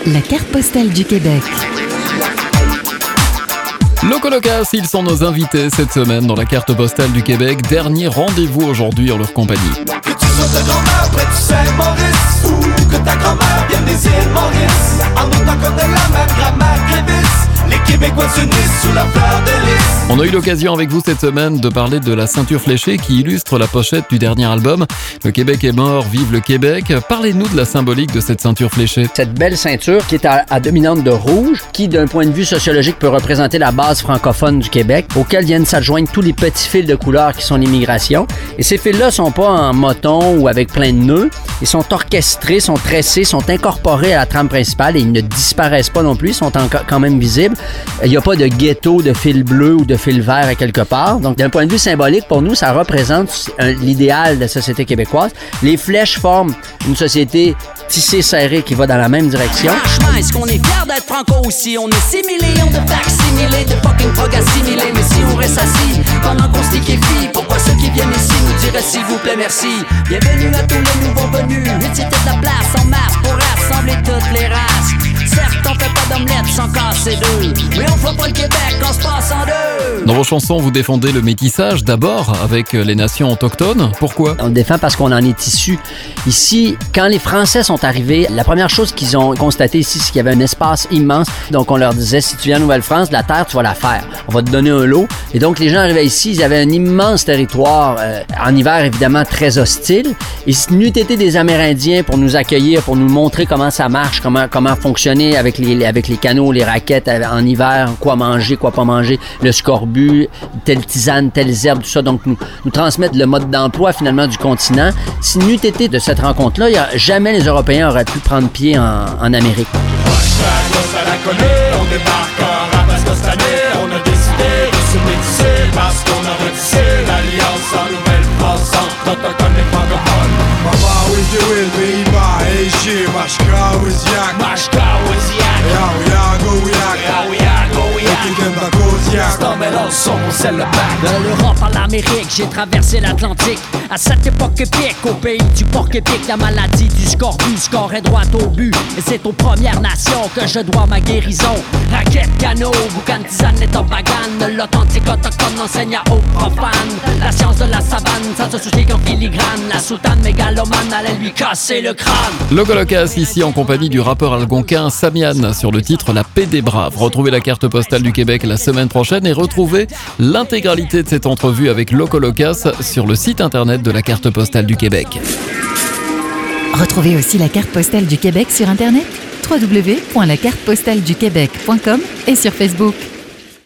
La carte postale du Québec. Locolokas, ils sont nos invités cette semaine dans la carte postale du Québec. Dernier rendez-vous aujourd'hui en leur compagnie. Que tu sois de grand-mère près du Saint-Maurice ou que ta grand-mère vienne des îles Maurice, en autant qu'on ait la même grammaire Grévis, les Québécois s'unissent sous la fleur de lys. On a eu l'occasion avec vous cette semaine de parler de la ceinture fléchée qui illustre la pochette du dernier album. Le Québec est mort, vive le Québec. Parlez-nous de la symbolique de cette ceinture fléchée. Cette belle ceinture qui est à dominante de rouge, qui d'un point de vue sociologique peut représenter la base francophone du Québec, auquel viennent s'adjoindre tous les petits fils de couleur qui sont l'immigration. Et ces fils-là sont pas en moton ou avec plein de nœuds. Ils sont orchestrés, sont tressés, sont incorporés à la trame principale et ils ne disparaissent pas non plus, ils sont quand même visibles. Il n'y a pas de ghetto de fil bleu ou de fil vert à quelque part. Donc, d'un point de vue symbolique, pour nous, ça représente l'idéal de la société québécoise. Les flèches forment une société tissée, serrée, qui va dans la même direction. Franchement, est-ce qu'on est fiers d'être franco aussi? On est 6 millions de facsimilés, de fucking prog assimilés. Mais si on reste assis pendant qu'on se liquéfie, pourquoi ceux qui viennent ici nous diraient s'il vous plaît merci? Bienvenue à tous les nouveaux venus. C'était de la place en masse pour rassembler toutes les races. Certes, on fait pas d'omelette sans casser deux, mais on fera pas le Québec quand se passe en deux. Dans vos chansons, vous défendez le métissage d'abord avec les nations autochtones. Pourquoi? On le défend parce qu'on en est issu. Ici, quand les Français sont arrivés, la première chose qu'ils ont constaté ici, c'est qu'il y avait un espace immense. Donc, on leur disait, si tu viens en Nouvelle-France, la terre, tu vas la faire. On va te donner un lot. Et donc, les gens arrivaient ici, ils avaient un immense territoire, en hiver, évidemment, très hostile. Et si n'eût été des Amérindiens pour nous accueillir, pour nous montrer comment ça marche, comment fonctionner avec les canaux, les raquettes en hiver, quoi manger, quoi pas manger, le scorbut, telle tisane, telles herbes, tout ça. Donc, nous transmettre le mode d'emploi, finalement, du continent. Si n'eût été de cette rencontre-là, jamais les Européens auraient pu prendre pied en Amérique. Ça la connaît, on débarque en rap parce que cette année, on a décidé de se métisser parce qu'on a retissé l'alliance en Nouvelle-France entre autochtones et francophones. Mama Wizzy Biba, Eishi, Mashka Wiziak, De l'Europe à l'Amérique, j'ai traversé l'Atlantique. À cette époque épique, au pays du porc-épic, la maladie du scorbut scorait droit au but. Et c'est aux Premières Nations que je dois ma guérison. Raquette, canot, boucan, tisane et tobagane. L'authentique autochtone enseigne aux profanes. La science de la savane, ça se soucie qu'en filigrane. La soutane mégalomane allait lui casser le crâne. Locolokas, ici en compagnie du rappeur algonquin Samian sur le titre La Paix des Braves. Retrouvez la carte postale du Québec la semaine prochaine et retrouvez l'intégralité de cette entrevue avec Locolokas sur le site internet de la carte postale du Québec. Retrouvez aussi la carte postale du Québec sur Internet, www.lacartepostaleduquebec.com et sur Facebook.